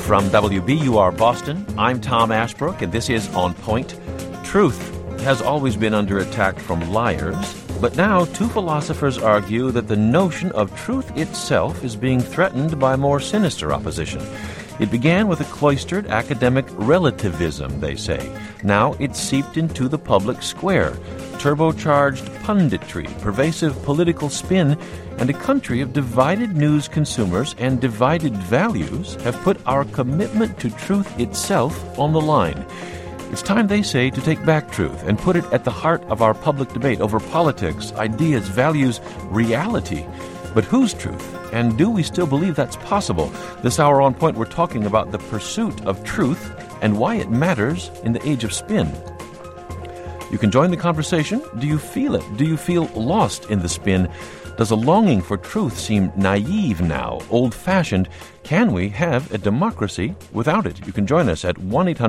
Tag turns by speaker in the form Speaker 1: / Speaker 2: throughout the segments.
Speaker 1: From WBUR Boston, I'm Tom Ashbrook, and this is On Point. Truth has always been under attack from liars, but now two philosophers argue that the notion of truth itself is being threatened by more sinister opposition. It began with a cloistered academic relativism, they say. Now it's seeped into the public square. Turbocharged punditry, pervasive political spin, and a country of divided news consumers and divided values have put our commitment to truth itself on the line. It's time, they say, to take back truth and put it at the heart of our public debate over politics, ideas, values, reality. But whose truth? And do we still believe that's possible? This hour on Point, we're talking about the pursuit of truth and why it matters in the age of spin. You can join the conversation. Do you feel it? Do you feel lost in the spin? Does a longing for truth seem naive now, old-fashioned? Can we have a democracy without it? You can join us at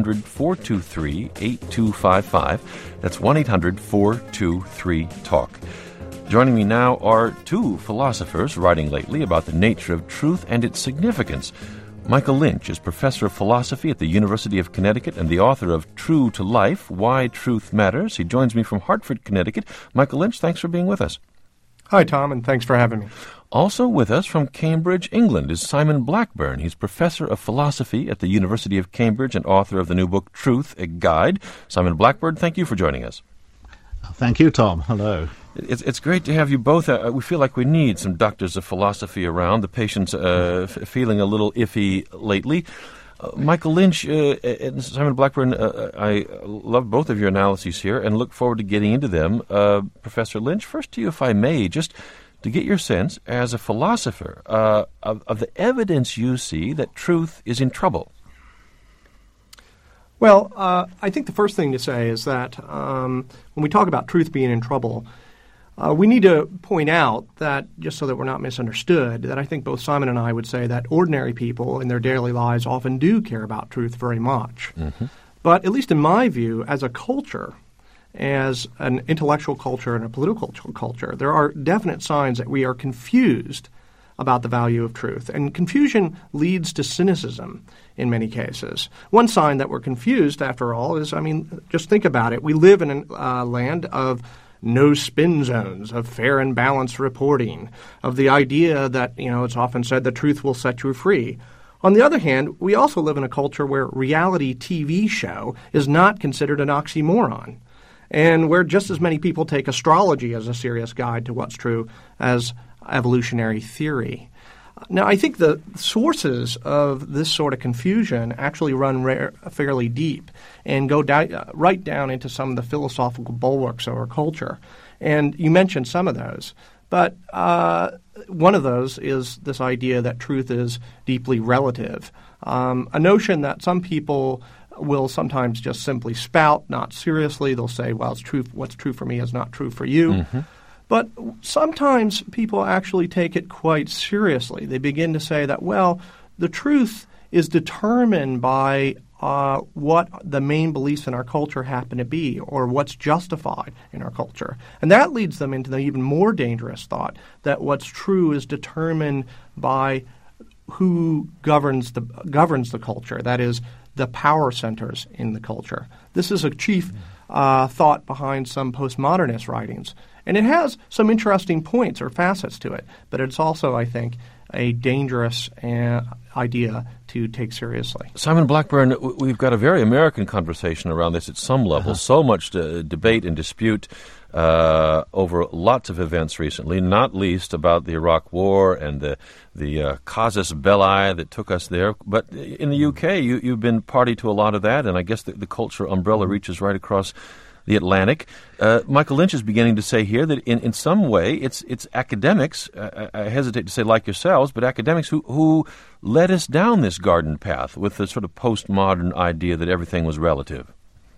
Speaker 1: 1-800-423-8255. That's 1-800-423-TALK. Joining me now are two philosophers writing lately about the nature of truth and its significance. Michael Lynch is professor of philosophy at the University of Connecticut and the author of True to Life, Why Truth Matters. He joins me from Hartford, Connecticut. Michael Lynch, thanks for being with us.
Speaker 2: Hi, Tom, and thanks for having me.
Speaker 1: Also with us from Cambridge, England, is Simon Blackburn. He's professor of philosophy at the University of Cambridge and author of the new book, Truth, a Guide. Simon Blackburn, thank you for joining us.
Speaker 3: Thank you, Tom. Hello.
Speaker 1: It's great to have you both. We feel like we need some doctors of philosophy around. The patient's feeling a little iffy lately. Michael Lynch and Simon Blackburn, I love both of your analyses here and look forward to getting into them. Professor Lynch, first to you, if I may, just to get your sense as a philosopher of the evidence you see that truth is in trouble.
Speaker 2: Well, I think the first thing to say is that when we talk about truth being in trouble, we need to point out that, just so that we're not misunderstood, that I think both Simon and I would say that ordinary people in their daily lives often do care about truth very much. Mm-hmm. But at least in my view, as a culture, as an intellectual culture and a political culture, there are definite signs that we are confused about the value of truth. And confusion leads to cynicism in many cases. One sign that we're confused, after all, is, just think about it. We live in a land of no spin zones, of fair and balanced reporting, of the idea that, it's often said the truth will set you free. On the other hand, we also live in a culture where reality TV show is not considered an oxymoron, and where just as many people take astrology as a serious guide to what's true as evolutionary theory. Now, I think the sources of this sort of confusion actually run fairly deep and go right down into some of the philosophical bulwarks of our culture. And you mentioned some of those. But one of those is this idea that truth is deeply relative, a notion that some people will sometimes just simply spout, not seriously. They'll say, well, it's true. What's true for me is not true for you. Mm-hmm. But sometimes people actually take it quite seriously. They begin to say that, well, the truth is determined by what the main beliefs in our culture happen to be or what's justified in our culture. And that leads them into the even more dangerous thought that what's true is determined by who governs the culture, that is, the power centers in the culture. This is a chief thought behind some postmodernist writings. And it has some interesting points or facets to it, but it's also, I think, a dangerous idea to take seriously.
Speaker 1: Simon Blackburn, we've got a very American conversation around this at some level. So much debate and dispute over lots of events recently, not least about the Iraq War and the casus belli that took us there. But in the UK, you've been party to a lot of that, and I guess the culture umbrella reaches right across the Atlantic. Michael Lynch is beginning to say here that in some way it's academics, I hesitate to say like yourselves, but academics who led us down this garden path with the sort of postmodern idea that everything was relative.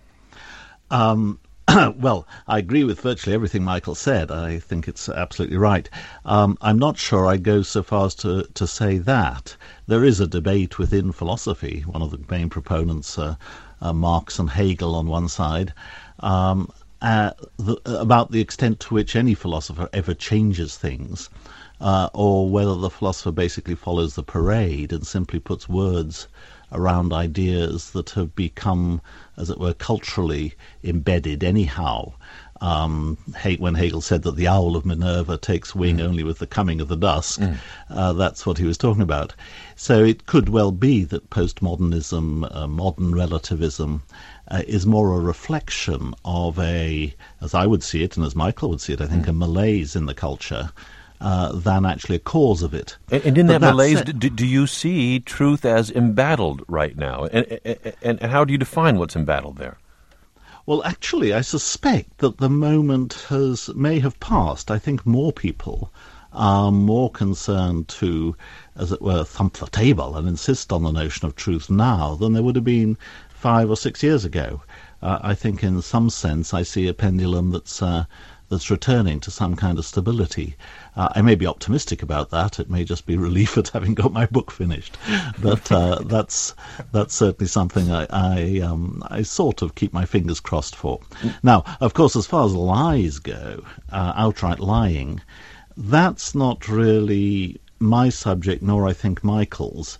Speaker 3: Well, I agree with virtually everything Michael said. I think it's absolutely right. I'm not sure I'd go so far as to say that. There is a debate within philosophy. One of the main proponents are Marx and Hegel on one side, about the extent to which any philosopher ever changes things. or whether the philosopher basically follows the parade and simply puts words around ideas that have become, as it were, culturally embedded anyhow. When Hegel said that the owl of Minerva takes wing only with the coming of the dusk, that's what he was talking about. So it could well be that postmodernism, modern relativism, is more a reflection of as I would see it, and as Michael would see it, I think, a malaise in the culture, than actually a cause of it.
Speaker 1: And in that malaise, do you see truth as embattled right now? And how do you define what's embattled there?
Speaker 3: Well, actually, I suspect that the moment may have passed. I think more people are more concerned to, as it were, thump the table and insist on the notion of truth now than there would have been 5 or 6 years ago. I think in some sense I see a pendulum that's returning to some kind of stability. I may be optimistic about that. It may just be relief at having got my book finished. But that's certainly something I sort of keep my fingers crossed for. Now, of course, as far as lies go, outright lying, that's not really my subject, nor I think Michael's.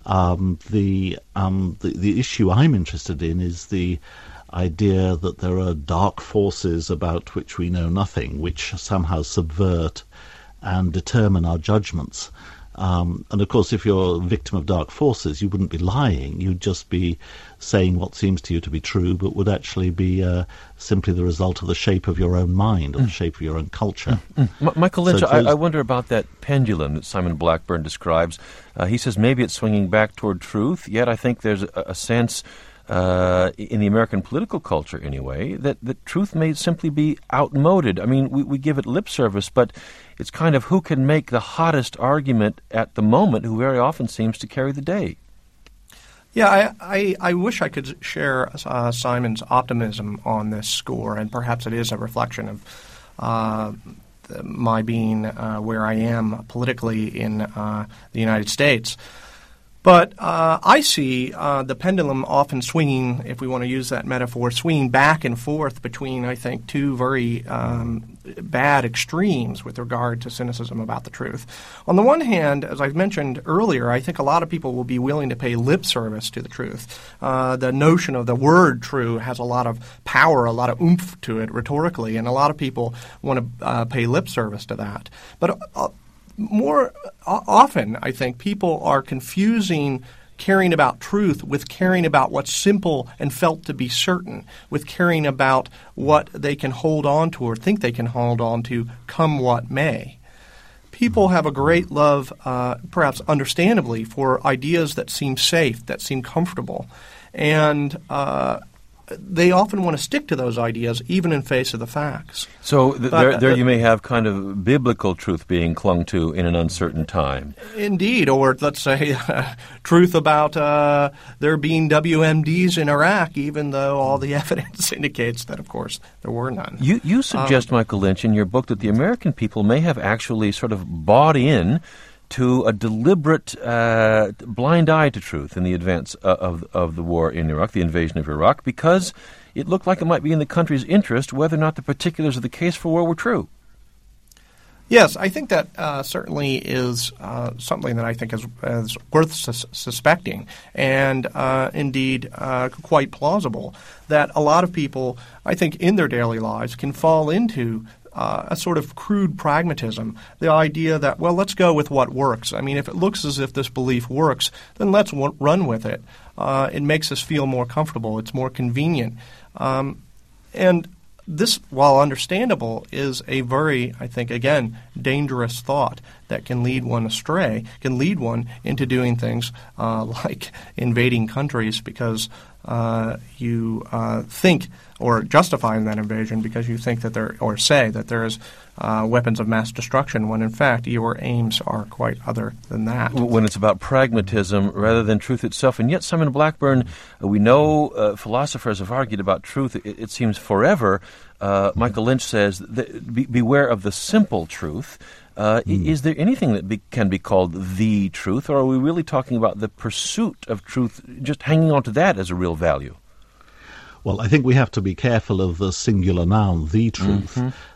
Speaker 3: The issue I'm interested in is the idea that there are dark forces about which we know nothing, which somehow subvert and determine our judgments. And of course, if you're a victim of dark forces, you wouldn't be lying. You'd just be saying what seems to you to be true, but would actually be simply the result of the shape of your own mind or the shape of your own culture.
Speaker 1: Michael Lynch, I wonder about that pendulum that Simon Blackburn describes. He says maybe it's swinging back toward truth, yet I think there's a sense in the American political culture anyway, that truth may simply be outmoded. I mean, we give it lip service, but it's kind of who can make the hottest argument at the moment, who very often seems to carry the day.
Speaker 2: Yeah, I wish I could share Simon's optimism on this score, and perhaps it is a reflection of my being where I am politically in the United States. But I see the pendulum often swinging, if we want to use that metaphor, swinging back and forth between, I think, two very bad extremes with regard to cynicism about the truth. On the one hand, as I mentioned earlier, I think a lot of people will be willing to pay lip service to the truth. The notion of the word true has a lot of power, a lot of oomph to it rhetorically, and a lot of people want to pay lip service to that. But more often, I think, people are confusing caring about truth with caring about what's simple and felt to be certain, with caring about what they can hold on to or think they can hold on to come what may. People have a great love, perhaps understandably, for ideas that seem safe, that seem comfortable, and they often want to stick to those ideas even in face of the facts.
Speaker 1: So there you may have kind of biblical truth being clung to in an uncertain time.
Speaker 2: Indeed, or let's say truth about there being WMDs in Iraq, even though all the evidence indicates that, of course, there were none.
Speaker 1: You suggest, Michael Lynch, in your book that the American people may have actually sort of bought in to a deliberate blind eye to truth in the advance of the war in Iraq, the invasion of Iraq, because it looked like it might be in the country's interest whether or not the particulars of the case for war were true.
Speaker 2: Yes, I think that certainly is something that I think is worth suspecting, and indeed quite plausible, that a lot of people, I think, in their daily lives can fall into a sort of crude pragmatism, the idea that, well, let's go with what works. I mean, if it looks as if this belief works, then let's run with it. It makes us feel more comfortable. It's more convenient. And this, while understandable, is a very, I think, again, dangerous thought that can lead one astray, can lead one into doing things like invading countries because you think, or justifying that invasion because you think that or say that there is weapons of mass destruction, when in fact your aims are quite other than that.
Speaker 1: When it's about pragmatism rather than truth itself. And yet, Simon Blackburn, we know philosophers have argued about truth, it seems, forever. Michael Lynch says, beware of the simple truth. Is there anything that can be called the truth, or are we really talking about the pursuit of truth, just hanging on to that as a real value?
Speaker 3: Well, I think we have to be careful of the singular noun, the truth.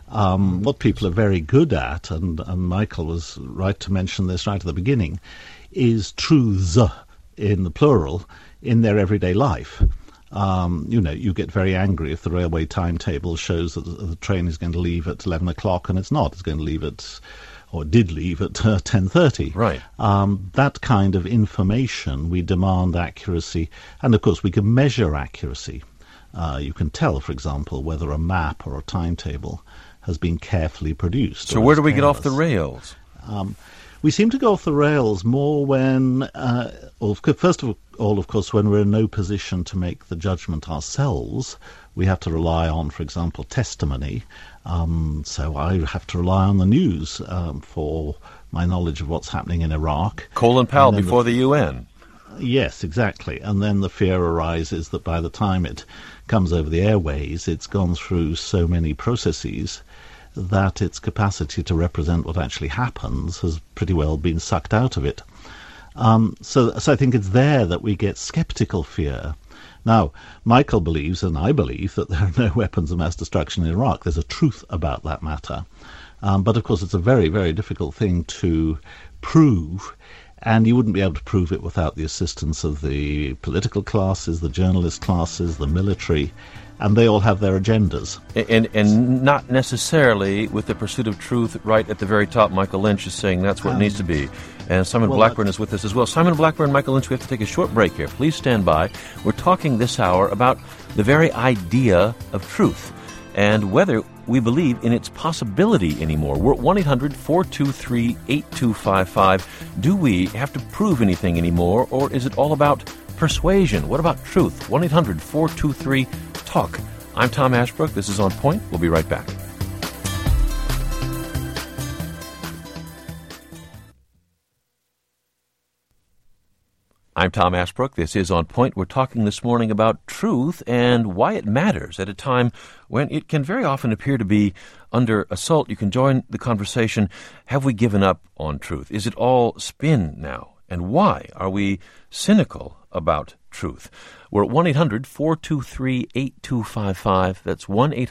Speaker 3: What people are very good at, and Michael was right to mention this right at the beginning, is truths in the plural in their everyday life. You get very angry if the railway timetable shows that the train is going to leave at 11 o'clock and it's not. It's going to leave or did leave at 10:30.
Speaker 1: Right.
Speaker 3: That kind of information, we demand accuracy, and of course we can measure accuracy. You can tell, for example, whether a map or a timetable has been carefully produced.
Speaker 1: So where do we get off the rails?
Speaker 3: We seem to go off the rails more when, first of all, of course, when we're in no position to make the judgment ourselves. We have to rely on, for example, testimony. So I have to rely on the news for my knowledge of what's happening in Iraq.
Speaker 1: Colin Powell before the UN.
Speaker 3: Yes, exactly. And then the fear arises that by the time it comes over the airways, it's gone through so many processes that its capacity to represent what actually happens has pretty well been sucked out of it. So I think it's there that we get skeptical fear. Now, Michael believes, and I believe, that there are no weapons of mass destruction in Iraq. There's a truth about that matter. But, of course, it's a very, very difficult thing to prove, and you wouldn't be able to prove it without the assistance of the political classes, the journalist classes, the military, and they all have their agendas.
Speaker 1: And not necessarily with the pursuit of truth right at the very top. Michael Lynch is saying that's what it needs to be. And Simon Blackburn is with us as well. Simon Blackburn, Michael Lynch, we have to take a short break here. Please stand by. We're talking this hour about the very idea of truth and whether we believe in its possibility anymore. We're at 1-800-423-8255. Do we have to prove anything anymore, or is it all about persuasion? What about truth? 1-800-423-TALK. I'm Tom Ashbrook. This is On Point. We'll be right back. I'm Tom Ashbrook. This is On Point. We're talking this morning about truth and why it matters at a time when it can very often appear to be under assault. You can join the conversation. Have we given up on truth? Is it all spin now? And why are we cynical about truth? We're at 1-800-423-8255. That's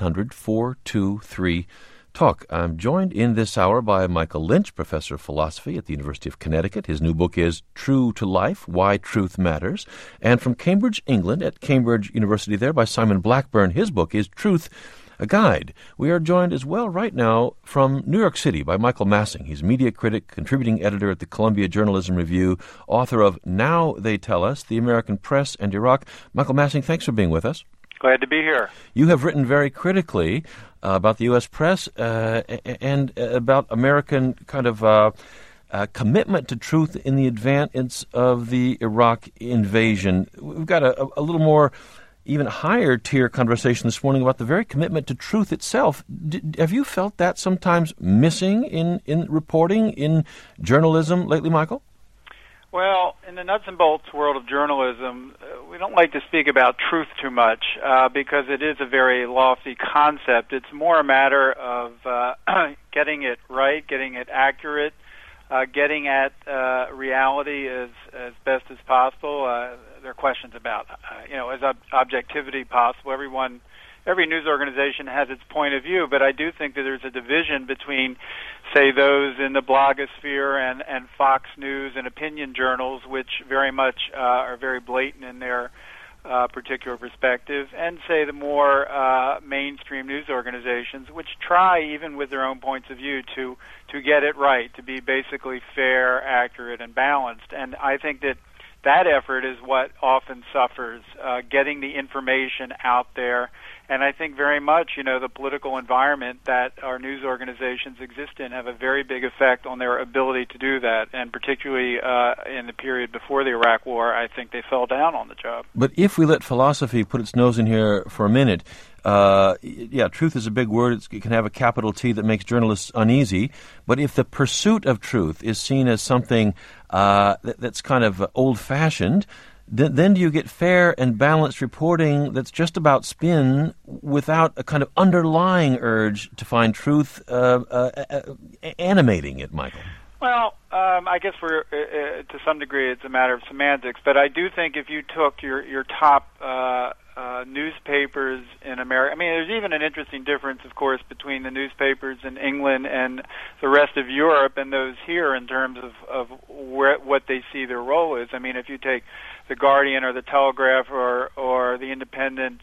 Speaker 1: 1-800-423-TALK. I'm joined in this hour by Michael Lynch, professor of philosophy at the University of Connecticut. His new book is True to Life, Why Truth Matters. And from Cambridge, England, at Cambridge University there, by Simon Blackburn. His book is Truth, a Guide. We are joined as well right now from New York City by Michael Massing. He's media critic, contributing editor at the Columbia Journalism Review, author of Now They Tell Us, The American Press and Iraq. Michael Massing, thanks for being with us.
Speaker 4: Glad to be here.
Speaker 1: You have written very critically about the U.S. press and about American kind of commitment to truth in the advance of the Iraq invasion. We've got a little more, even higher tier conversation this morning about the very commitment to truth itself. Have you felt that sometimes missing in reporting, in journalism lately, Michael?
Speaker 4: Well, in the nuts and bolts world of journalism, we don't like to speak about truth too much because it is a very lofty concept. It's more a matter of getting it right, getting it accurate, getting at reality as best as possible. There are questions about, as objectivity possible. Every news organization has its point of view, but I do think that there's a division between, say, those in the blogosphere and Fox News and opinion journals, which very much are very blatant in their particular perspective, and, say, the more mainstream news organizations, which try, even with their own points of view, to get it right, to be basically fair, accurate, and balanced. And I think that effort is what often suffers, getting the information out there. And I think very much, the political environment that our news organizations exist in have a very big effect on their ability to do that. And particularly in the period before the Iraq War, I think they fell down on the job.
Speaker 1: But if we let philosophy put its nose in here for a minute, truth is a big word. It can have a capital T that makes journalists uneasy. But if the pursuit of truth is seen as something that's kind of old-fashioned, then do you get fair and balanced reporting that's just about spin without a kind of underlying urge to find truth animating it, Michael?
Speaker 4: Well, I guess to some degree it's a matter of semantics, but I do think if you took your top newspapers in America. I mean, there's even an interesting difference, of course, between the newspapers in England and the rest of Europe and those here in terms of what they see their role is. I mean, if you take the Guardian or the Telegraph or the Independent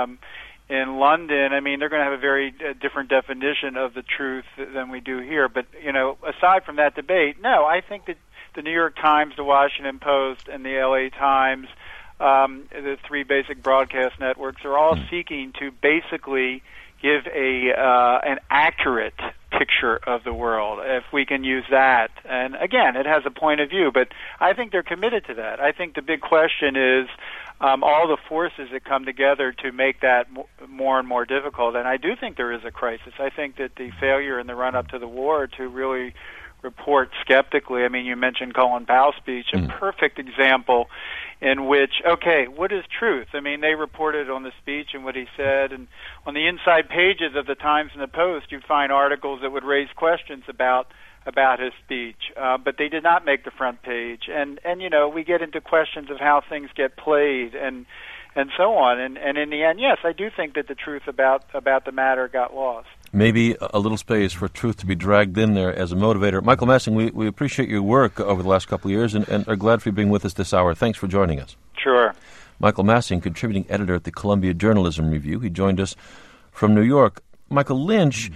Speaker 4: in London, I mean, they're going to have a very different definition of the truth than we do here. But, aside from that debate, no, I think that the New York Times, the Washington Post, and the LA Times, the three basic broadcast networks, are all seeking to basically give an accurate picture of the world, if we can use that. And again, it has a point of view, but I think they're committed to that. I think the big question is all the forces that come together to make that more and more difficult. And I do think there is a crisis. I think that the failure in the run-up to the war to really report skeptically, I mean, you mentioned Colin Powell's speech, a perfect example in which, okay, what is truth? I mean, they reported on the speech and what he said, and on the inside pages of the Times and the Post, you'd find articles that would raise questions about his speech, but they did not make the front page. And we get into questions of how things get played and so on. And in the end, yes, I do think that the truth about the matter got lost.
Speaker 1: Maybe a little space for truth to be dragged in there as a motivator. Michael Massing, we appreciate your work over the last couple of years and are glad for you being with us this hour. Thanks for joining us.
Speaker 4: Sure.
Speaker 1: Michael Massing, contributing editor at the Columbia Journalism Review. He joined us from New York. Michael Lynch,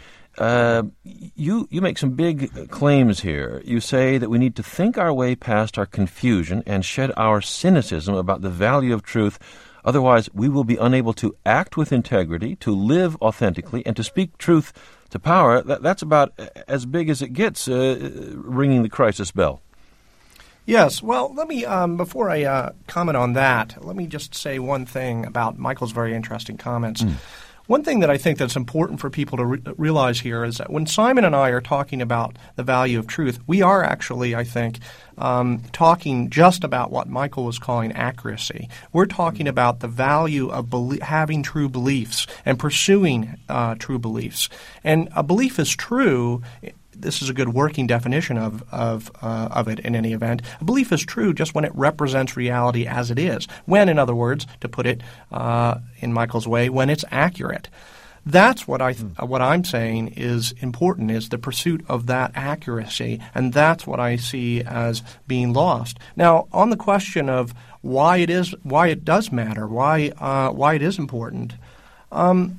Speaker 1: you make some big claims here. You say that we need to think our way past our confusion and shed our cynicism about the value of truth. Otherwise, we will be unable to act with integrity, to live authentically, and to speak truth to power. That's about as big as it gets, ringing the crisis bell.
Speaker 2: Yes. Well, let me, before I comment on that, let me just say one thing about Michael's very interesting comments. One thing that I think that's important for people to realize here is that when Simon and I are talking about the value of truth, we are actually, I think, talking just about what Michael was calling accuracy. We're talking about the value of having true beliefs and pursuing true beliefs. And a belief is true. This is a good working definition of it in any event. A belief is true just when it represents reality as it is. When, in other words, to put it in Michael's way, when it's accurate. That's what I'm saying is important, is the pursuit of that accuracy, and that's what I see as being lost. Now, on the question of why it does matter, why it is important. In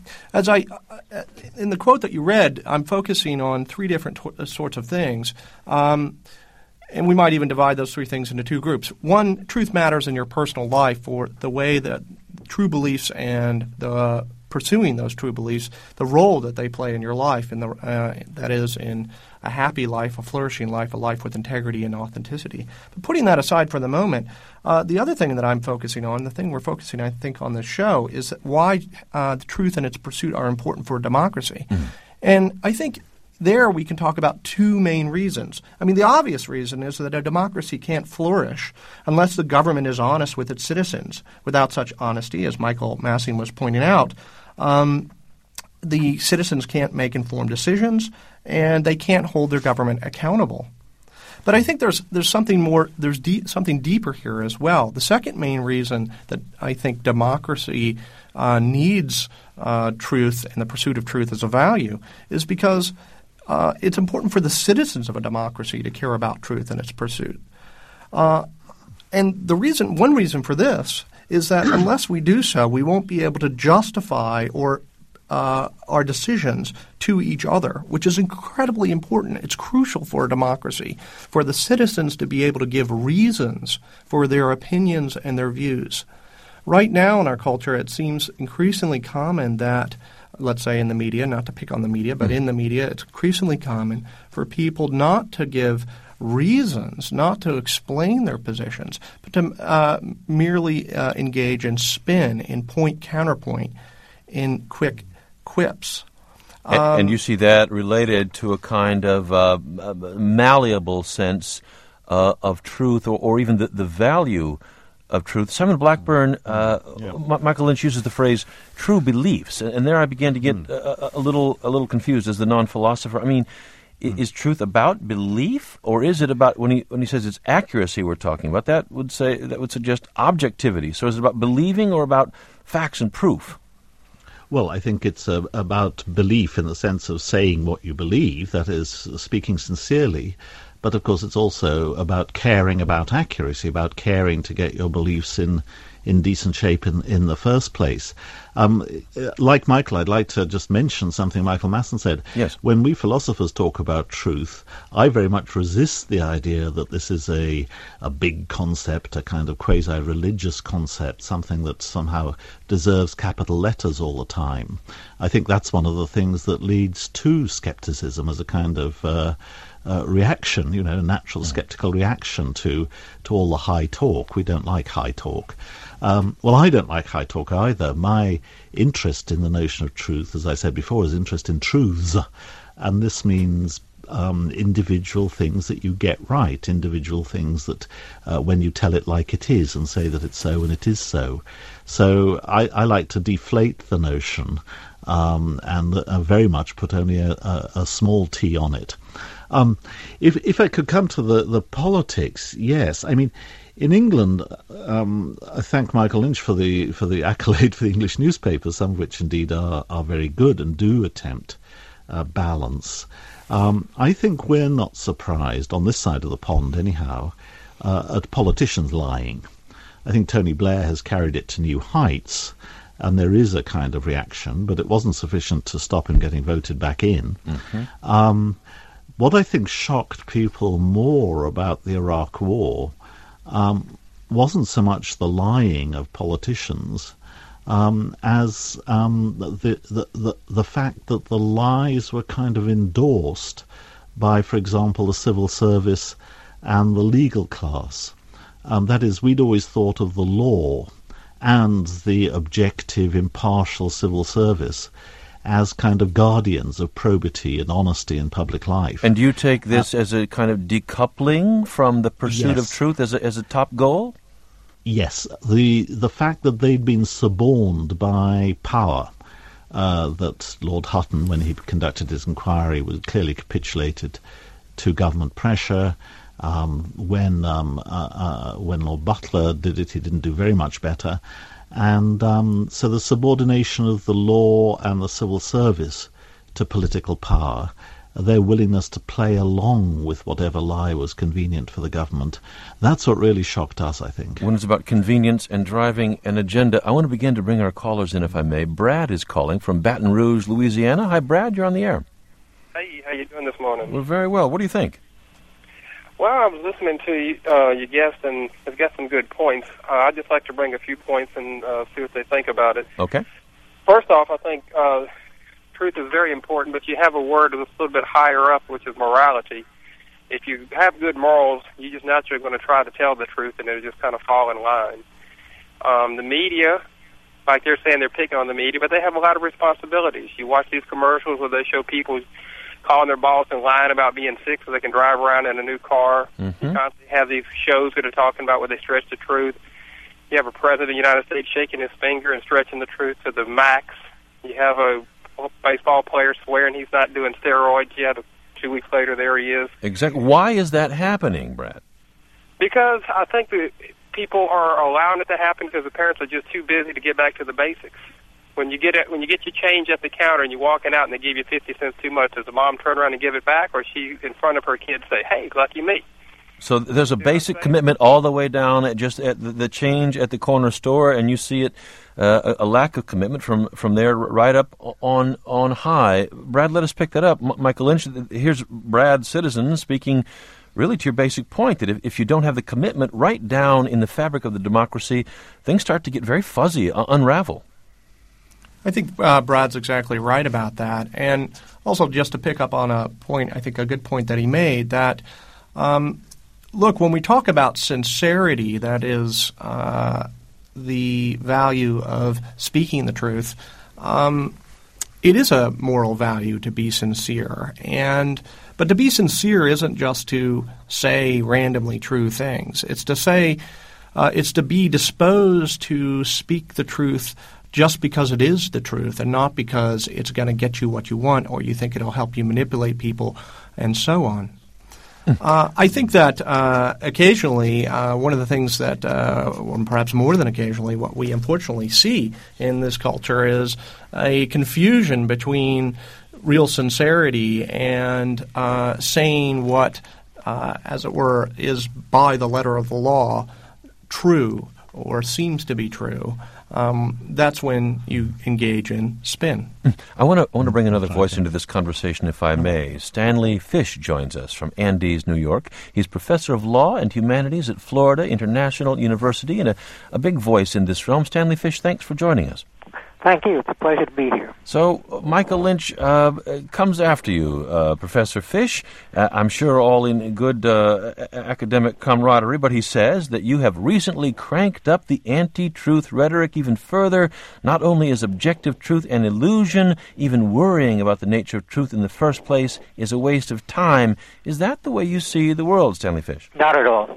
Speaker 2: the quote that you read, I'm focusing on three different sorts of things, and we might even divide those three things into two groups. One, truth matters in your personal life for the way that true beliefs and the pursuing those true beliefs, the role that they play in your life, that is in a happy life, a flourishing life, a life with integrity and authenticity. But putting that aside for the moment, the other thing that I'm focusing on, the thing we're focusing, I think, on this show, is that why the truth and its pursuit are important for democracy. And I think there we can talk about two main reasons. I mean, the obvious reason is that a democracy can't flourish unless the government is honest with its citizens. Without such honesty, as Michael Massing was pointing out, the citizens can't make informed decisions, and they can't hold their government accountable. But I think there's something more. There's something deeper here as well. The second main reason that I think democracy needs truth and the pursuit of truth as a value is because it's important for the citizens of a democracy to care about truth and its pursuit. And one reason for this is that unless we do so, we won't be able to justify our decisions to each other, which is incredibly important. It's crucial for a democracy, for the citizens to be able to give reasons for their opinions and their views. Right now in our culture, it seems increasingly common that, let's say in the media, not to pick on the media, but in the media, it's increasingly common for people not to give reasons, not to explain their positions, but to merely engage in spin, in point-counterpoint, in quick quips.
Speaker 1: And you see that related to a kind of malleable sense of truth or even the value of truth. Simon Blackburn, Michael Lynch uses the phrase "true beliefs," and there I began to get a little confused as the non-philosopher. I mean, is truth about belief, or is it about when he says it's accuracy we're talking about? That would suggest objectivity. So is it about believing or about facts and proof?
Speaker 3: Well, I think it's about belief in the sense of saying what you believe, that is, speaking sincerely. But, of course, it's also about caring about accuracy, about caring to get your beliefs in decent shape in the first place. Like Michael, I'd like to just mention something Michael Masson said.
Speaker 1: Yes.
Speaker 3: When we philosophers talk about truth, I very much resist the idea that this is a big concept, a kind of quasi-religious concept, something that somehow deserves capital letters all the time. I think that's one of the things that leads to skepticism as a kind of reaction, natural skeptical reaction to all the high talk. We don't like high talk. Well, I don't like high talk either. My interest in the notion of truth, as I said before, is interest in truths. And this means individual things that you get right, individual things that when you tell it like it is and say that it's so and it is so. So I like to deflate the notion and very much put only a small t on it. If I could come to the politics, yes. I mean, in England, I thank Michael Lynch for the accolade for the English newspapers, some of which indeed are very good and do attempt balance. I think we're not surprised, on this side of the pond anyhow, at politicians lying. I think Tony Blair has carried it to new heights, and there is a kind of reaction, but it wasn't sufficient to stop him getting voted back in. Mm-hmm. What I think shocked people more about the Iraq War wasn't so much the lying of politicians as the fact that the lies were kind of endorsed by, for example, the civil service and the legal class. That is, we'd always thought of the law and the objective, impartial civil service as kind of guardians of probity and honesty in public life.
Speaker 1: And do you take this as a kind of decoupling from the pursuit of truth as a top goal?
Speaker 3: Yes. The fact that they'd been suborned by power, that Lord Hutton, when he conducted his inquiry, was clearly capitulated to government pressure. When Lord Butler did it, he didn't do very much better. And so the subordination of the law and the civil service to political power, their willingness to play along with whatever lie was convenient for the government, that's what really shocked us, I think.
Speaker 1: When it's about convenience and driving an agenda, I want to begin to bring our callers in, if I may. Brad is calling from Baton Rouge, Louisiana. Hi, Brad. You're on the air.
Speaker 5: Hey, how you doing this morning?
Speaker 1: We're very well. What do you think?
Speaker 5: Well, I was listening to your guest, and it's got some good points. I'd just like to bring a few points and see what they think about it.
Speaker 1: Okay.
Speaker 5: First off, I think truth is very important, but you have a word that's a little bit higher up, which is morality. If you have good morals, you're just naturally going to try to tell the truth, and it'll just kind of fall in line. The media, like they're saying they're picking on the media, but they have a lot of responsibilities. You watch these commercials where they show people calling their boss and lying about being sick so they can drive around in a new car. Mm-hmm. You constantly have these shows that are talking about where they stretch the truth. You have a president of the United States shaking his finger and stretching the truth to the max. You have a baseball player swearing he's not doing steroids yet. 2 weeks later, there he is.
Speaker 1: Exactly. Why is that happening, Brad?
Speaker 5: Because I think that people are allowing it to happen because the parents are just too busy to get back to the basics. When you get your change at the counter and you're walking out and they give you 50 cents too much, does the mom turn around and give it back, or she in front of her kid say, "Hey, lucky me"?
Speaker 1: So there's a basic commitment all the way down at just at the change at the corner store, and you see it a lack of commitment from there right up on high. Brad, let us pick that up. Michael Lynch, here's Brad, citizen, speaking really to your basic point that if you don't have the commitment right down in the fabric of the democracy, things start to get very fuzzy, unravel.
Speaker 2: I think Brad's exactly right about that. And also just to pick up on a point, I think a good point that he made, that, look, when we talk about sincerity, that is the value of speaking the truth, it is a moral value to be sincere. But to be sincere isn't just to say randomly true things. It's to say, it's to be disposed to speak the truth just because it is the truth and not because it's going to get you what you want or you think it'll help you manipulate people and so on. I think that occasionally, one of the things that, or perhaps more than occasionally, what we unfortunately see in this culture is a confusion between real sincerity and saying what, as it were, is by the letter of the law true or seems to be true. That's when you engage in spin.
Speaker 1: I want to bring another voice into this conversation, if I may. Stanley Fish joins us from Andes, New York. He's professor of law and humanities at Florida International University and a big voice in this realm. Stanley Fish, thanks for joining us.
Speaker 6: Thank you. It's a pleasure to be here.
Speaker 1: So, Michael Lynch comes after you, Professor Fish, I'm sure all in good academic camaraderie, but he says that you have recently cranked up the anti-truth rhetoric even further. Not only is objective truth an illusion, even worrying about the nature of truth in the first place is a waste of time. Is that the way you see the world, Stanley Fish?
Speaker 6: Not at all.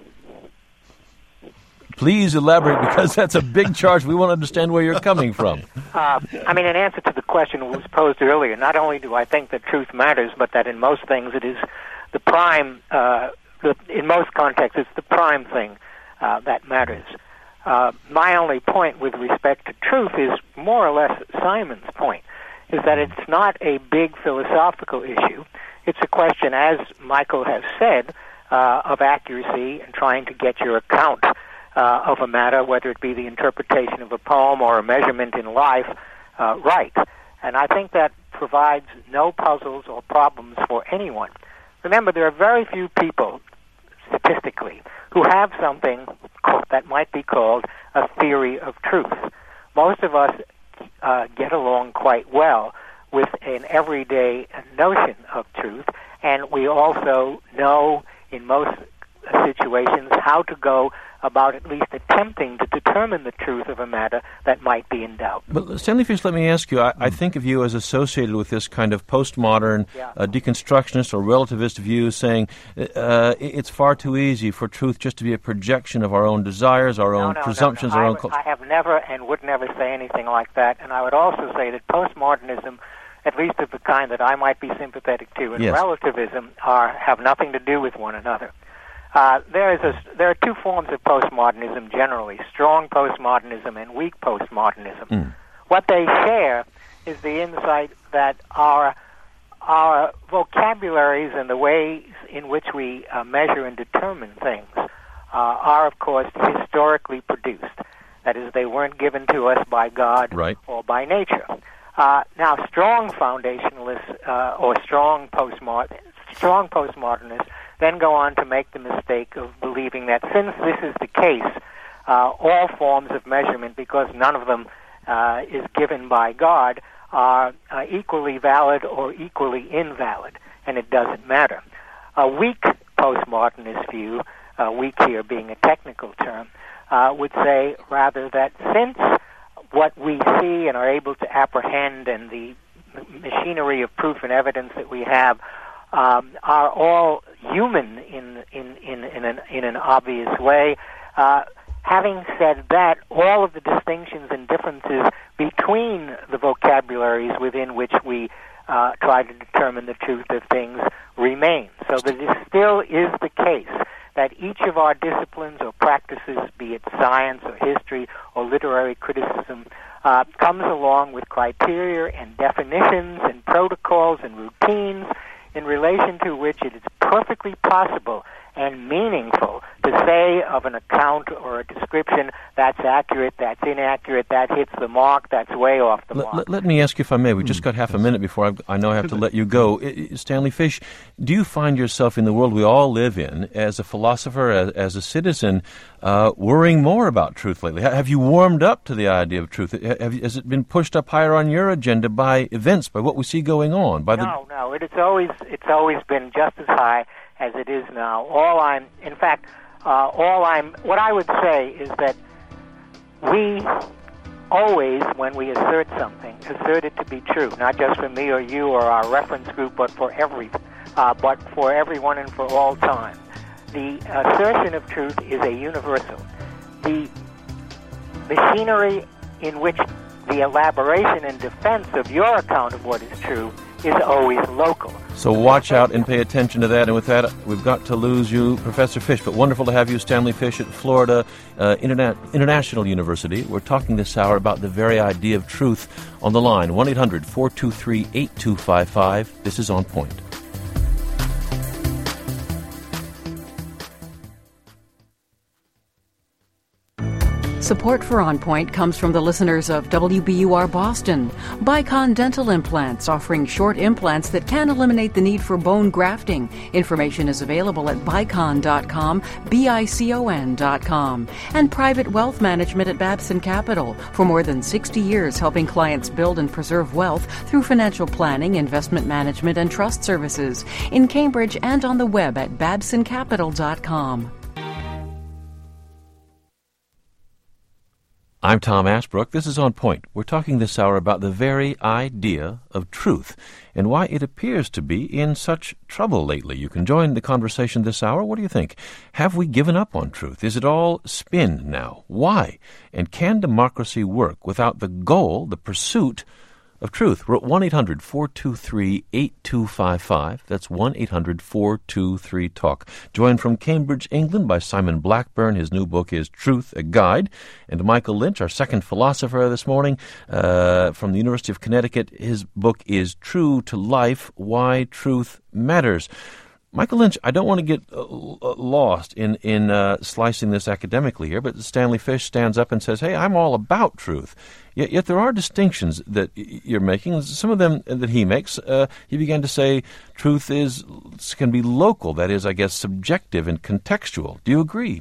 Speaker 1: Please elaborate, because that's a big charge. We want to understand where you're coming from.
Speaker 6: In answer to the question that was posed earlier, not only do I think that truth matters, but that in most things it is the prime, in most contexts, it's the prime thing that matters. My only point with respect to truth is more or less Simon's point, is that it's not a big philosophical issue. It's a question, as Michael has said, of accuracy and trying to get your account of a matter, whether it be the interpretation of a poem or a measurement in life, right. And I think that provides no puzzles or problems for anyone. Remember, there are very few people, statistically, who have something that might be called a theory of truth. Most of us get along quite well with an everyday notion of truth, and we also know in most situations how to go about at least attempting to determine the truth of a matter that might be in doubt.
Speaker 1: But Stanley Fish, let me ask you, I think of you as associated with this kind of postmodern, deconstructionist or relativist view, saying it's far too easy for truth just to be a projection of our own desires, our own presumptions, our own...
Speaker 6: I have never and would never say anything like that, and I would also say that postmodernism, at least of the kind that I might be sympathetic to, and relativism have nothing to do with one another. There are two forms of postmodernism generally, strong postmodernism and weak postmodernism. What they share is the insight that our vocabularies and the ways in which we measure and determine things are, of course, historically produced. That is, they weren't given to us by God or by nature. Now, strong foundationalists or strong postmodernists then go on to make the mistake of believing that since this is the case, all forms of measurement, because none of them is given by God, are equally valid or equally invalid, and it doesn't matter. A weak postmodernist view, weak here being a technical term, would say rather that since what we see and are able to apprehend and the machinery of proof and evidence that we have are all human in an obvious way. Having said that, all of the distinctions and differences between the vocabularies within which we try to determine the truth of things remain. So that it still is the case that each of our disciplines or practices, be it science or history or literary criticism, comes along with criteria and definitions and protocols and routines in relation to which it is perfectly possible and meaningful to say of an account or a description that's accurate, that's inaccurate, that hits the mark, that's way off the mark.
Speaker 1: Let me ask you, if I may, we've just got half a minute before I know I have to let you go. Stanley Fish, do you find yourself in the world we all live in, as a philosopher, as a citizen, worrying more about truth lately? Have you warmed up to the idea of truth? Has it been pushed up higher on your agenda by events, by what we see going on?
Speaker 6: No, it's always been just as high as it is now. What I would say is that we always, when we assert something, assert it to be true, not just for me or you or our reference group, but for everyone and for all time. The assertion of truth is a universal. The machinery in which the elaboration and defense of your account of what is true is always local.
Speaker 1: So watch out and pay attention to that. And with that, we've got to lose you, Professor Fish. But wonderful to have you, Stanley Fish, at Florida International University. We're talking this hour about the very idea of truth. On the line, 1-800-423-8255. This is On Point.
Speaker 7: Support for On Point comes from the listeners of WBUR Boston. Bicon Dental Implants, offering short implants that can eliminate the need for bone grafting. Information is available at bicon.com, BICON.com. And Private Wealth Management at Babson Capital. For more than 60 years, helping clients build and preserve wealth through financial planning, investment management, and trust services. In Cambridge and on the web at babsoncapital.com.
Speaker 1: I'm Tom Ashbrook. This is On Point. We're talking this hour about the very idea of truth and why it appears to be in such trouble lately. You can join the conversation this hour. What do you think? Have we given up on truth? Is it all spin now? Why? And can democracy work without the goal, the pursuit of truth? We're at 1-800-423-8255. That's 1-800-423-TALK. Joined from Cambridge, England by Simon Blackburn. His new book is Truth, a Guide. And Michael Lynch, our second philosopher this morning from the University of Connecticut. His book is True to Life, Why Truth Matters. Michael Lynch, I don't want to get lost in slicing this academically here, but Stanley Fish stands up and says, hey, I'm all about truth. Yet there are distinctions that you're making. Some of them that he makes, he began to say truth can be local, that is, I guess, subjective and contextual. Do you agree?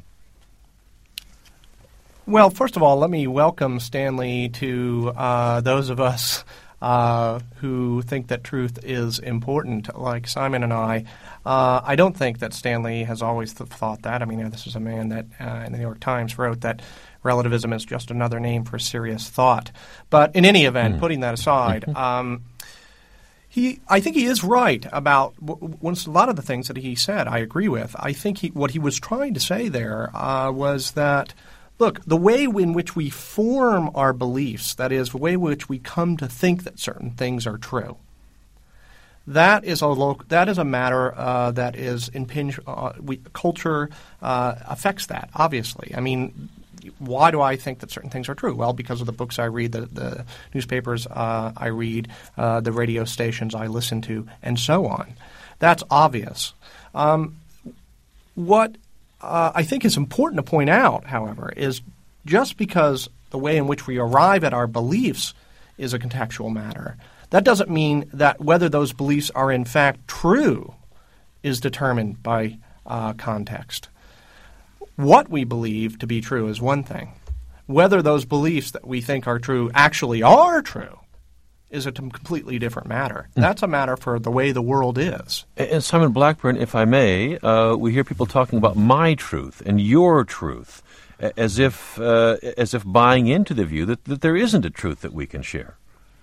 Speaker 2: Well, first of all, let me welcome Stanley to those of us who think that truth is important, like Simon and I. I don't think that Stanley has always thought that. I mean, this is a man that in the New York Times wrote that relativism is just another name for serious thought. But in any event, putting that aside, I think he is right about a lot of the things that he said. I agree with. I think what he was trying to say there was that, look, the way in which we form our beliefs, that is, the way in which we come to think that certain things are true, that is a matter that is impinged. Culture affects that, obviously. I mean, why do I think that certain things are true? Well, because of the books I read, the newspapers I read, the radio stations I listen to, and so on. That's obvious. What I think is important to point out, however, is just because the way in which we arrive at our beliefs is a contextual matter, that doesn't mean that whether those beliefs are in fact true is determined by context. What we believe to be true is one thing. Whether those beliefs that we think are true actually are true is a completely different matter. That's a matter for the way the world is.
Speaker 1: And Simon Blackburn, if I may, we hear people talking about my truth and your truth as if buying into the view that there isn't a truth that we can share.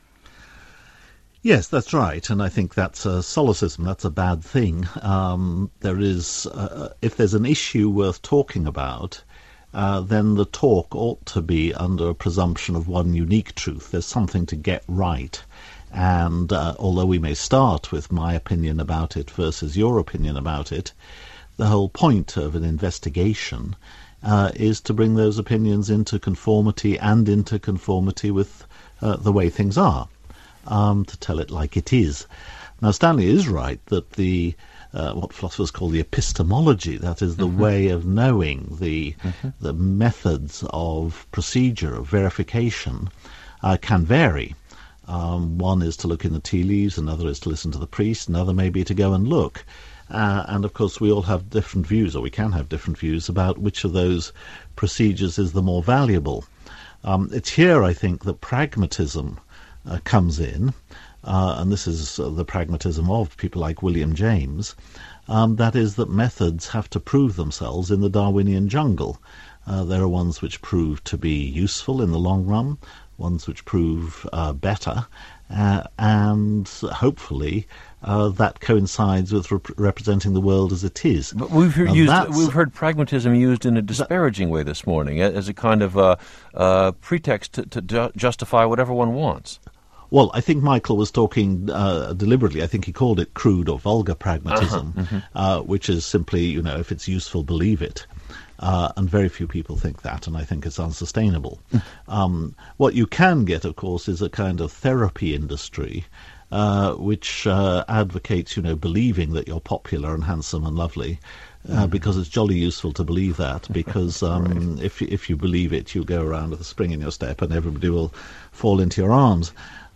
Speaker 3: Yes, that's right, and I think that's a solecism. That's a bad thing. There is, if there's an issue worth talking about, then the talk ought to be under a presumption of one unique truth. There's something to get right, and although we may start with my opinion about it versus your opinion about it, the whole point of an investigation is to bring those opinions into conformity with the way things are. To tell it like it is. Now, Stanley is right that the what philosophers call the epistemology, that is the way of knowing, the methods of procedure, of verification, can vary. One is to look in the tea leaves, another is to listen to the priest, another may be to go and look. And, of course, we all have different views, or we can have different views, about which of those procedures is the more valuable. It's here, I think, that pragmatism comes in, and this is the pragmatism of people like William James, that is that methods have to prove themselves in the Darwinian jungle. There are ones which prove to be useful in the long run, ones which prove better, and hopefully that coincides with representing the world as it is.
Speaker 1: But we've heard pragmatism used in a disparaging way this morning, as a kind of pretext to justify whatever one wants.
Speaker 3: Well, I think Michael was talking deliberately. I think he called it crude or vulgar pragmatism, which is simply, if it's useful, believe it. And very few people think that, and I think it's unsustainable. What you can get, of course, is a kind of therapy industry which advocates, believing that you're popular and handsome and lovely, because it's jolly useful to believe that, because if you believe it, you'll go around with a spring in your step and everybody will fall into your arms.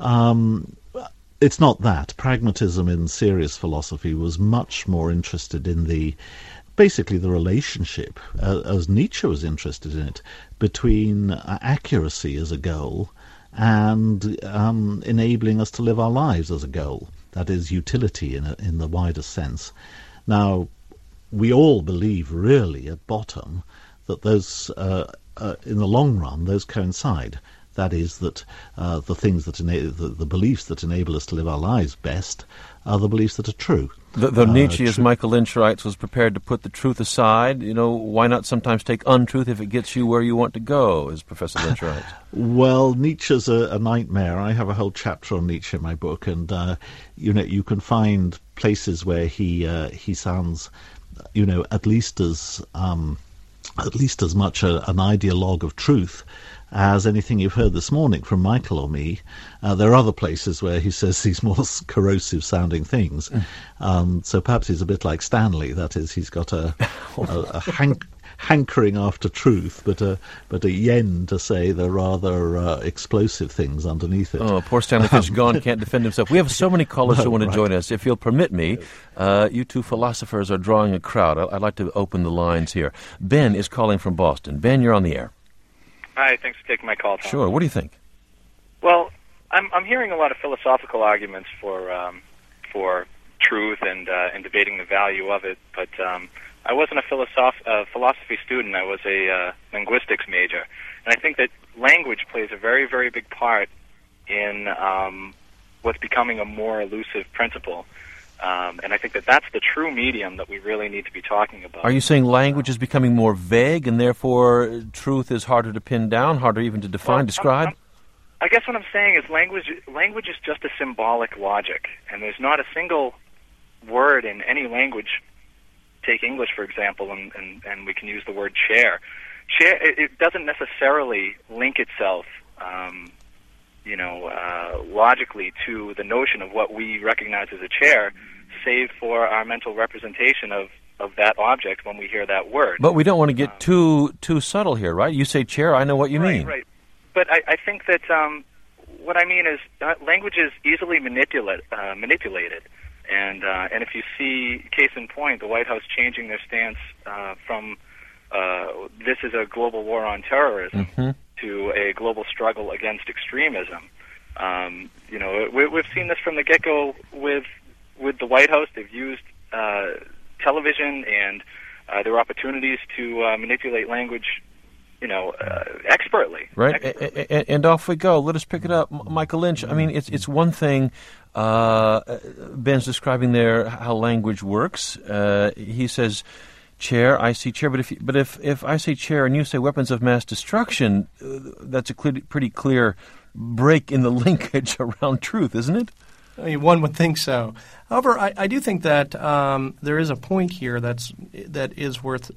Speaker 3: It's not that. Pragmatism in serious philosophy was much more interested in basically the relationship, as Nietzsche was interested in it, between accuracy as a goal and enabling us to live our lives as a goal. That is, utility in the widest sense. Now, we all believe, really, at bottom, that those, in the long run, those coincide. That is, that the things that the beliefs that enable us to live our lives best are the beliefs that are true.
Speaker 1: Though Nietzsche, as Michael Lynch writes, was prepared to put the truth aside, why not sometimes take untruth if it gets you where you want to go, as Professor Lynch writes?
Speaker 3: Well, Nietzsche's a nightmare. I have a whole chapter on Nietzsche in my book, and you can find places where he sounds, at least as much an ideologue of truth as anything you've heard this morning from Michael or me. There are other places where he says these more corrosive-sounding things. So perhaps he's a bit like Stanley. That is, he's got a hankering after truth, but a yen to say the rather explosive things underneath it.
Speaker 1: Oh, poor Stanley Fitzgerald can't defend himself. We have so many callers who want to join us. If you'll permit me, you two philosophers are drawing a crowd. I'd like to open the lines here. Ben is calling from Boston. Ben, you're on the air.
Speaker 8: Hi, thanks for taking my call, Tom.
Speaker 1: Sure. What do you think?
Speaker 8: Well, I'm hearing a lot of philosophical arguments for truth and debating the value of it, but I wasn't a philosophy student. I was a linguistics major, and I think that language plays a very, very big part in what's becoming a more elusive principle. And I think that that's the true medium that we really need to be talking about.
Speaker 1: Are you saying language is becoming more vague, and therefore truth is harder to pin down, harder even to define, describe?
Speaker 8: I guess what I'm saying is language is just a symbolic logic, and there's not a single word in any language. Take English, for example, and we can use the word chair. Chair, it doesn't necessarily link itself logically to the notion of what we recognize as a chair, save for our mental representation of that object when we hear that word.
Speaker 1: But we don't want to get too subtle here, right? You say chair, I know what you mean.
Speaker 8: Right. But I think that what I mean is language is easily manipulated. And if you see, case in point, the White House changing their stance from this is a global war on terrorism to a global struggle against extremism. We've seen this from the get-go with the White House. They've used television and their opportunities to manipulate language, expertly.
Speaker 1: Right, and off we go. Let us pick it up. Michael Lynch, I mean, it's one thing, Ben's describing there how language works. He says, chair, I see chair, but if I say chair and you say weapons of mass destruction, that's a pretty clear break in the linkage around truth, isn't it?
Speaker 2: I mean, one would think so. However, I do think that there is a point here that is worth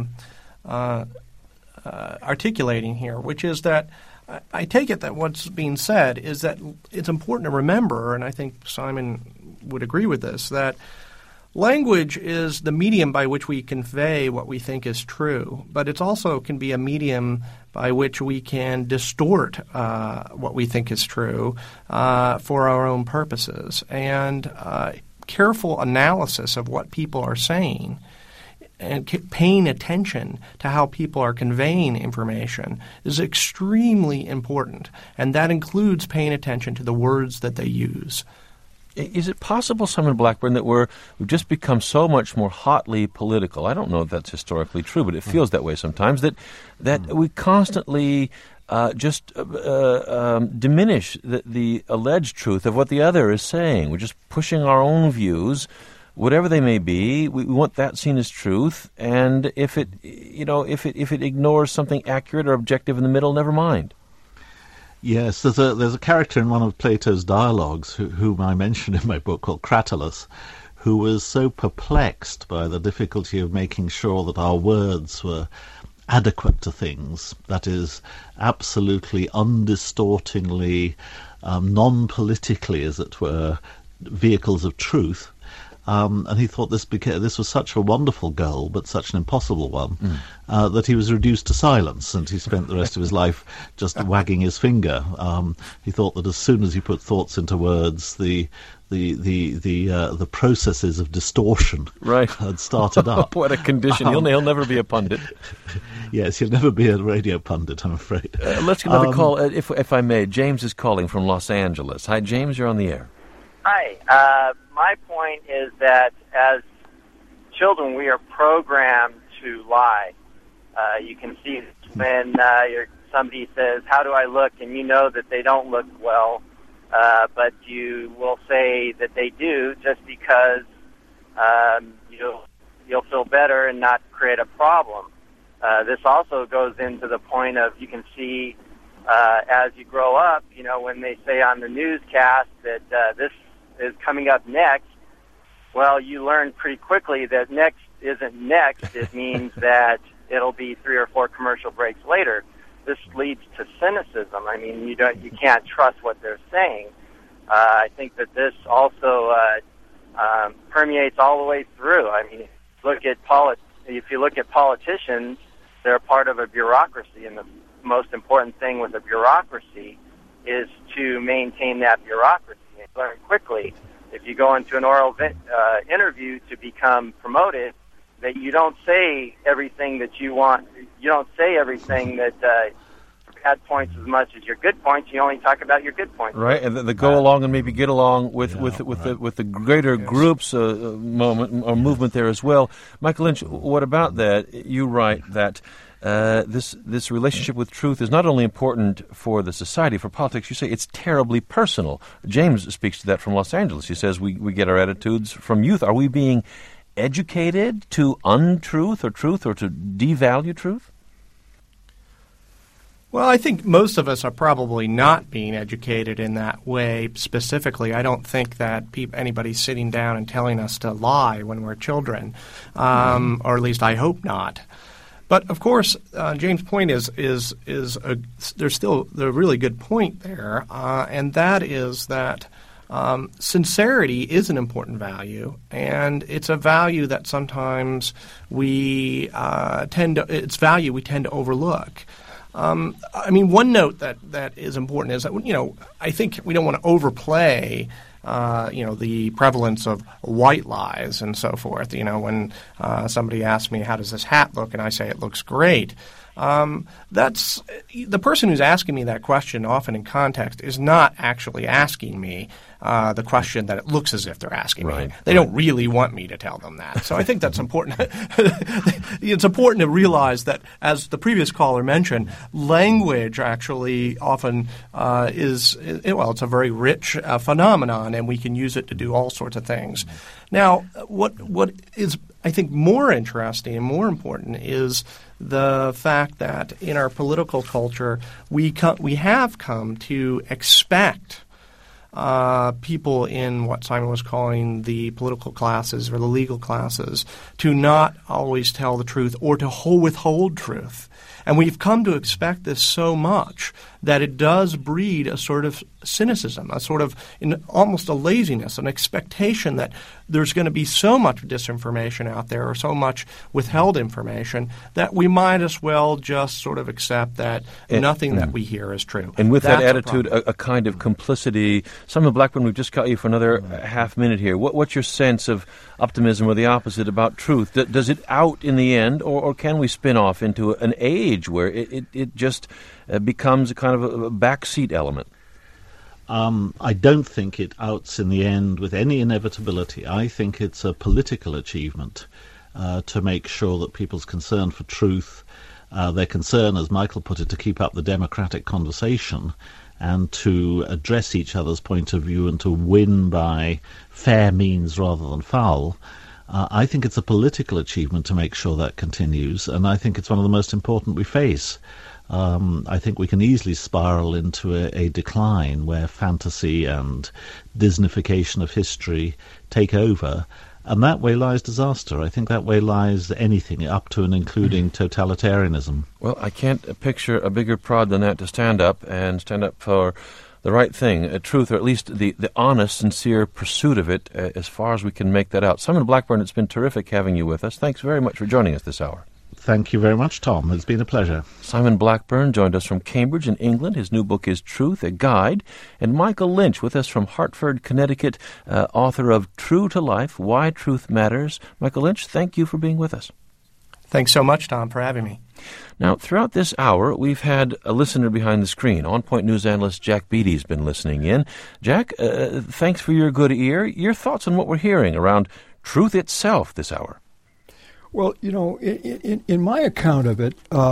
Speaker 2: articulating here, which is that I take it that what's being said is that it's important to remember, and I think Simon would agree with this, that language is the medium by which we convey what we think is true, but it also can be a medium by which we can distort what we think is true for our own purposes. And careful analysis of what people are saying and paying attention to how people are conveying information is extremely important, and that includes paying attention to the words that they use.
Speaker 1: Is it possible, Simon Blackburn, that we've just become so much more hotly political? I don't know if that's historically true, but it feels that way sometimes, that we constantly diminish the alleged truth of what the other is saying. We're just pushing our own views, whatever they may be. We want that seen as truth, and if it ignores something accurate or objective in the middle, never mind.
Speaker 3: Yes, there's a character in one of Plato's dialogues whom I mention in my book called Cratylus, who was so perplexed by the difficulty of making sure that our words were adequate to things, that is, absolutely undistortingly, non-politically, as it were, vehicles of truth. And he thought this was such a wonderful goal, but such an impossible one, that he was reduced to silence, and he spent the rest of his life just wagging his finger. He thought that as soon as he put thoughts into words, the processes of distortion had started up.
Speaker 1: What a condition! He'll never be a pundit.
Speaker 3: Yes, he'll never be a radio pundit, I'm afraid.
Speaker 1: Let's get another call, if I may. James is calling from Los Angeles. Hi, James. You're on the air.
Speaker 9: Hi. My point is that as children, we are programmed to lie. You can see when somebody says, "How do I look?" and you know that they don't look well, but you will say that they do just because you'll feel better and not create a problem. This also goes into the point of you can see as you grow up, when they say on the newscast that this is coming up next, well, you learn pretty quickly that next isn't next. It means that it'll be 3 or 4 commercial breaks later. This leads to cynicism. I mean, you can't trust what they're saying. I think that this also permeates all the way through. I mean, if you look at politicians, they're part of a bureaucracy, and the most important thing with a bureaucracy is to maintain that bureaucracy. Learn quickly, if you go into an oral interview to become promoted, that you don't say everything that you want. You don't say everything that bad points as much as your good points. You only talk about your good points.
Speaker 1: Right, and the go along and maybe get along with the greater groups moment or movement there as well. Michael Lynch, what about that? You write that this relationship with truth is not only important for the society, for politics. You say it's terribly personal. James speaks to that from Los Angeles. He says we get our attitudes from youth. Are we being educated to untruth or truth, or to devalue truth?
Speaker 2: Well, I think most of us are probably not being educated in that way specifically. I don't think that anybody's sitting down and telling us to lie when we're children, or at least I hope not. But of course, James' point is there's still a really good point there, and that is that sincerity is an important value, and it's a value that sometimes we tend to overlook. I mean, one note that is important is that I think we don't want to overplay the prevalence of white lies and so forth. When somebody asks me, how does this hat look? And I say, it looks great. That's the person who's asking me that question, often in context, is not actually asking me the question that it looks as if they're asking me. They don't really want me to tell them that. So I think that's important. It's important to realize that, as the previous caller mentioned, language actually often it's a very rich phenomenon, and we can use it to do all sorts of things. Now, what is, I think, more interesting and more important is the fact that in our political culture we have come to expect people in what Simon was calling the political classes or the legal classes to not always tell the truth or to withhold truth. And we've come to expect this so much that it does breed a sort of cynicism, a sort of almost a laziness, an expectation that there's going to be so much disinformation out there or so much withheld information that we might as well just sort of accept that nothing that we hear is true.
Speaker 1: And with that attitude, a kind of complicity. Simon Blackburn, we've just got you for another half minute here. What's your sense of optimism or the opposite about truth? Does it out in the end, or can we spin off into an age where it just becomes a kind of a backseat element?
Speaker 3: I don't think it outs in the end with any inevitability. I think it's a political achievement to make sure that people's concern for truth, their concern, as Michael put it, to keep up the democratic conversation and to address each other's point of view and to win by fair means rather than foul, I think it's a political achievement to make sure that continues, and I think it's one of the most important we face. I think we can easily spiral into a decline where fantasy and Disneyfication of history take over, and that way lies disaster. I think that way lies anything up to and including totalitarianism.
Speaker 1: Well, I can't picture a bigger prod than that to stand up for the right thing, truth, or at least the honest, sincere pursuit of it, as far as we can make that out. Simon Blackburn, it's been terrific having you with us. Thanks very much for joining us this hour.
Speaker 3: Thank you very much, Tom. It's been a pleasure.
Speaker 1: Simon Blackburn joined us from Cambridge in England. His new book is Truth, a Guide. And Michael Lynch with us from Hartford, Connecticut, author of True to Life, Why Truth Matters. Michael Lynch, thank you for being with us.
Speaker 2: Thanks so much, Tom, for having me.
Speaker 1: Now, throughout this hour, we've had a listener behind the screen. On Point News analyst Jack Beatty's been listening in. Jack, thanks for your good ear. Your thoughts on what we're hearing around truth itself this hour?
Speaker 10: Well, you know, in my account of it,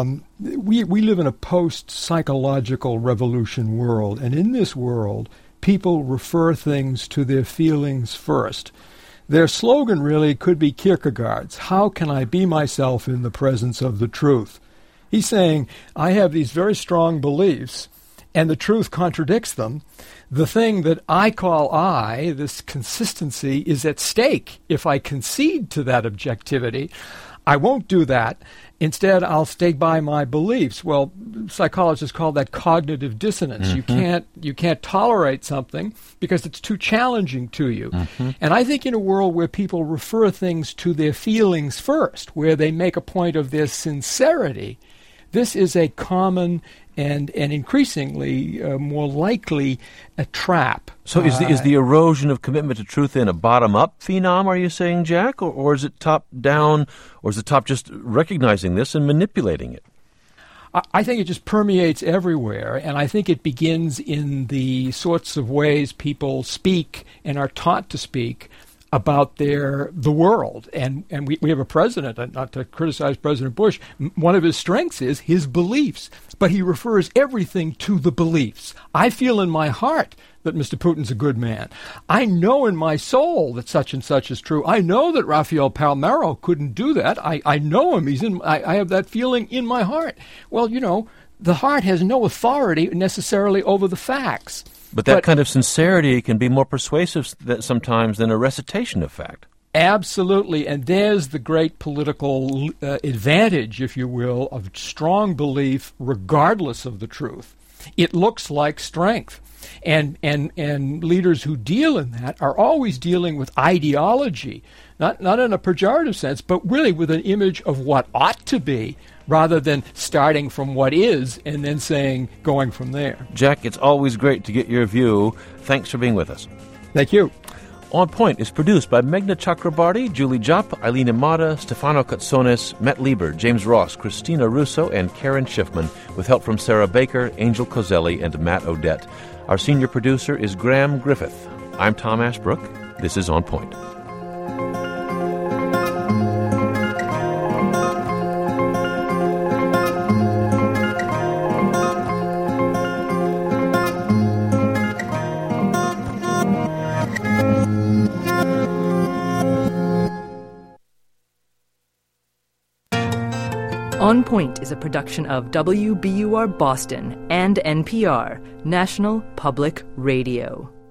Speaker 10: we live in a post-psychological revolution world, and in this world, people refer things to their feelings first. Their slogan really could be Kierkegaard's, "How can I be myself in the presence of the truth?" He's saying, I have these very strong beliefs, and the truth contradicts them. The thing that I call I, this consistency, is at stake. If I concede to that objectivity, I won't do that. Instead, I'll stay by my beliefs. Well, psychologists call that cognitive dissonance.
Speaker 1: Mm-hmm.
Speaker 10: You can't tolerate something because it's too challenging to you. Mm-hmm. And I think in a world where people refer things to their feelings first, where they make a point of their sincerity, this is a common and increasingly more likely a trap.
Speaker 1: So is the erosion of commitment to truth then a bottom-up phenom, are you saying, Jack? Or is it top-down, or is the top just recognizing this and manipulating it?
Speaker 10: I think it just permeates everywhere, and I think it begins in the sorts of ways people speak and are taught to speak about the world. And we have a president, not to criticize President Bush, one of his strengths is his beliefs, but he refers everything to the beliefs. I feel in my heart that Mr. Putin's a good man. I know in my soul that such and such is true. I know that Rafael Palmeiro couldn't do that. I know him. I have that feeling in my heart. Well, you know, the heart has no authority necessarily over the facts.
Speaker 1: But that kind of sincerity can be more persuasive sometimes than a recitation of fact.
Speaker 10: Absolutely, and there's the great political advantage, if you will, of strong belief regardless of the truth. It looks like strength. And leaders who deal in that are always dealing with ideology, not in a pejorative sense, but really with an image of what ought to be, rather than starting from what is and then going from there.
Speaker 1: Jack, it's always great to get your view. Thanks for being with us.
Speaker 10: Thank you.
Speaker 1: On Point is produced by Meghna Chakrabarty, Julie Jupp, Eileen Imada, Stefano Katsonis, Matt Lieber, James Ross, Christina Russo, and Karen Schiffman, with help from Sarah Baker, Angel Coselli, and Matt Odette. Our senior producer is Graham Griffith. I'm Tom Ashbrook. This is On Point.
Speaker 11: On Point is a production of WBUR Boston and NPR, National Public Radio.